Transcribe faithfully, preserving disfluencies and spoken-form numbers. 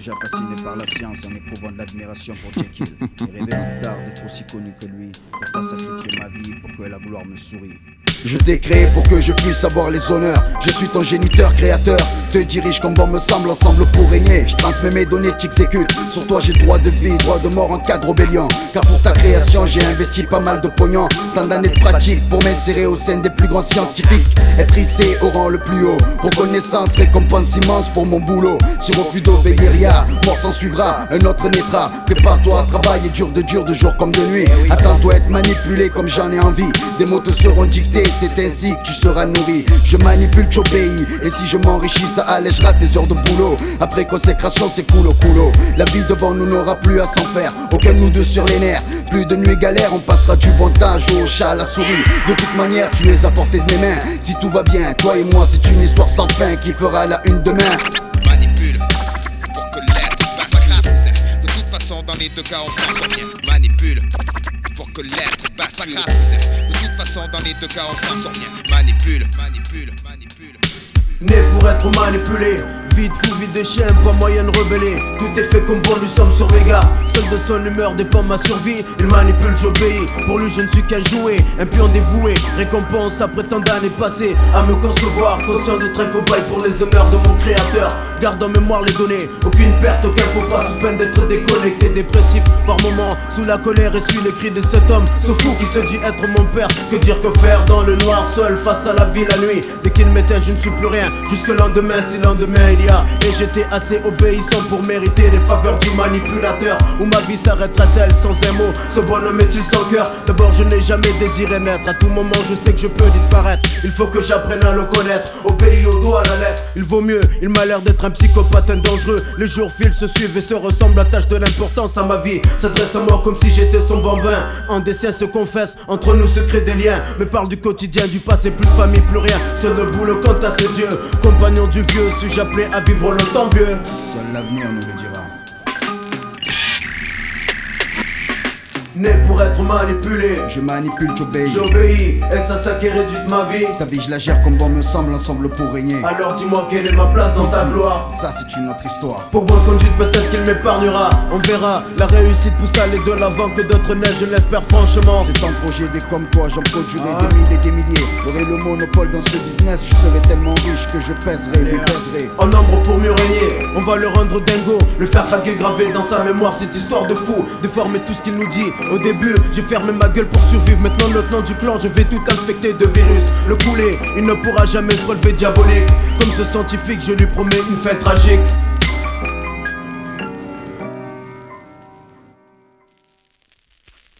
déjà fasciné par la science en éprouvant de l'admiration pour Jekyll. Et rêvé en tard d'être aussi connu que lui. Pour t'as sacrifié ma vie pour que la gloire me sourie. Je t'ai créé pour que je puisse avoir les honneurs. Je suis ton géniteur, créateur. Te dirige comme bon me semble, ensemble pour régner. Je transmets mes données, t'exécutes. Sur toi j'ai droit de vie, droit de mort en cas de rébellion. Car pour ta création j'ai investi pas mal de pognon. Tant d'années de pratique pour m'insérer au sein des plus grands scientifiques. Être hissé au rang le plus haut. Reconnaissance, récompense immense pour mon boulot. Si refus d'obéir, mort s'en suivra, un autre naîtra. Prépare-toi à travailler dur de dur, de jour comme de nuit. Attends-toi être manipulé comme j'en ai envie. Des mots te seront dictés, c'est ainsi que tu seras nourri. Je manipule, j'obéis. Et si je m'enrichis, ça allègera tes heures de boulot. Après consécration, c'est cool au coulo. La vie devant nous n'aura plus à s'en faire. Aucun de nous deux sur les nerfs. Plus de nuits galères, on passera du bon temps. Joue au chat, à la souris. De toute manière, tu es à portée de mes mains. Si tout va bien, toi et moi, c'est une histoire sans fin qui fera la une demain. Manipule pour que l'être passe à grave. De toute façon, dans les deux cas, on s'en sort bien. Manipule pour que l'être passe à grave. De toute façon, dans les deux cas, on s'en sort bien. Manipule, manipule, manipule. Né pour être manipulé, vite fou, vite de chien, pas moyen de rebeller. Tout est fait comme bon, nous sommes sur les gars. Seul de son humeur dépend ma survie. Il manipule, j'obéis. Pour lui, je ne suis qu'un jouet, un pion dévoué. Récompense après tant d'années passées à me concevoir, conscient d'être un cobaye pour les honneurs de mon créateur. Garde en mémoire les données, aucune perte, aucun faux pas, sous peine d'être déconnecté, dépressif par moments. Sous la colère, essuie les cris de cet homme, ce fou qui se dit être mon père. Que dire, que faire dans le noir, seul face à la vie la nuit. Dès qu'il m'éteint, je ne suis plus rien. Jusque lendemain, si lendemain il y a. Et j'étais assez obéissant pour mériter les faveurs du manipulateur. Où ma vie s'arrêtera-t-elle sans un mot? Ce bonhomme est-il sans cœur? D'abord je n'ai jamais désiré naître. À tout moment je sais que je peux disparaître. Il faut que j'apprenne à le connaître. Obéis au doigt à la lettre. Il vaut mieux, il m'a l'air d'être un psychopathe, un dangereux. Les jours filent, se suivent et se ressemblent. Attache de l'importance à ma vie, s'adresse à moi comme si j'étais son bambin. En dessin se confesse, entre nous se créent des liens. Me parle du quotidien, du passé, plus de famille, plus rien. Seul debout le compte à ses yeux. Compagnon du vieux, suis-je appelé à vivre longtemps vieux? Seul l'avenir nous le dira. Né pour être manipulé, Je manipule, j'obéis. j'obéis. Est-ce à ça qui réduit ma vie? Ta vie je la gère comme bon me semble, ensemble pour régner. Alors dis-moi quelle est ma place dans ta gloire? Ça c'est une autre histoire. Pour bonne conduite peut-être qu'il m'épargnera. On verra, la réussite pousse à aller de l'avant. Que d'autres neigent, je l'espère franchement. C'est un projet, des comme toi, j'en produirai des milliers et des milliers. J'aurai le monopole dans ce business, je serai tellement riche que je pèserai, lui pèserai. En nombre pour mieux régner, on va le rendre dingo. Le faire craquer, graver dans sa mémoire cette histoire de fou. Déformer tout ce qu'il nous dit. Au début, j'ai fermé ma gueule pour survivre. Maintenant, lieutenant du clan, je vais tout infecter de virus. Le couler, il ne pourra jamais se relever diabolique. Comme ce scientifique, je lui promets une fin tragique.